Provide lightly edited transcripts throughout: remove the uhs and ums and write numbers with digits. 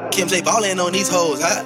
Kim J ballin' on these hoes, huh?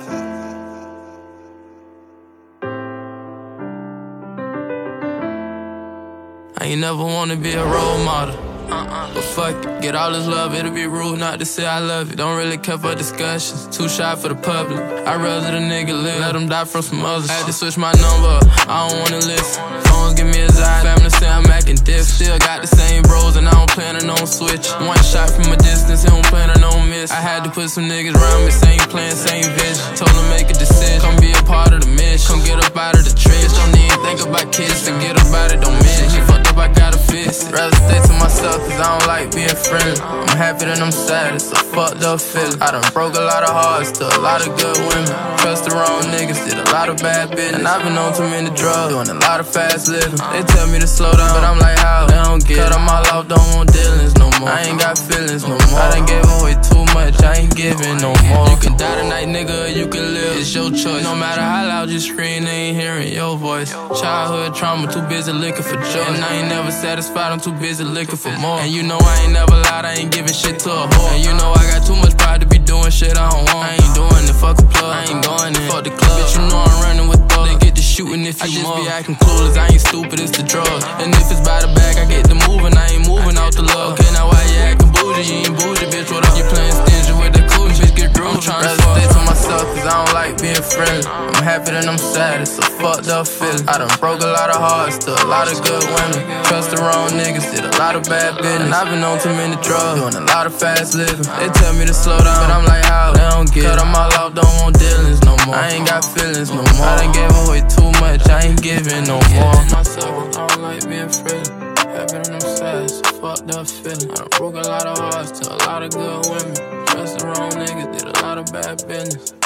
I ain't never wanna be a role model. But fuck it, get all this love, it'll be rude not to say I love it. Don't really care for discussions, too shy for the public. I'd rather the nigga live, let him die from some others. Had to switch my number, I don't wanna listen. Phones give me anxiety, family say I'm acting diff. Still got the same bros and I don't plan on no switch. One shot from a distance, he don't plan on no miss. I had to put some niggas around me, same plan, same vision. Told them make a decision, come be a part of the mission. Come get up out of the trench, don't even think about kids. Forget about it, don't mention. He fucked up, I gotta fix it. Rather stay to myself cause I don't like being friendly. I'm happy than I'm sad, it's a fucked up feeling. I done broke a lot of hearts to a lot of good women. Trust the wrong niggas, did a lot of bad business. And I've been on too many drugs, doing a lot of fast living. They tell me to slow down, but I'm like how? They don't get it. Cut them all off, don't want dealings no more. I ain't got feelings no more. I done gave away too much, I ain't giving no more. You can die tonight, nigga, or you can live, it's your choice. No matter how loud you scream, they ain't hearing your voice. Childhood trauma, too busy looking for joy. And I ain't never satisfied, I'm too busy looking for more. And you know I ain't never lied, I ain't giving shit to a whore. And you know I got too much pride to be doing shit I don't want. I ain't doing it, fuck a plug, I ain't going in. Fuck the club, bitch, you know I'm running with thugs. They get to shooting if you mug. I just be acting clueless, I ain't stupid, it's the drugs. And if it's by the bag, I get the moving, I ain't moving out the love. Okay, now why you acting bougie? You ain't bougie, bitch, what up? You playing stingy with the cool, bitch, get grown. I'm tryna stay to myself, cause I don't like being friendly. I'm happy than I'm sad, it's a fucked up feeling. I done broke a lot of hearts to a lot of good women. Trust the wrong niggas, did a lot of bad business. And I've been on too many drugs, doing a lot of fast living. They tell me to slow down, but I'm like how? They don't get it. Cut them all off, don't want dealings no more. I ain't got feelings no more. I done gave away too much, I ain't giving no more. Myself, I don't like being friendly. Happy than I'm sad, it's a fucked up feeling. I done broke a lot of hearts to a lot of good women. Trust the wrong niggas, did a lot of bad business.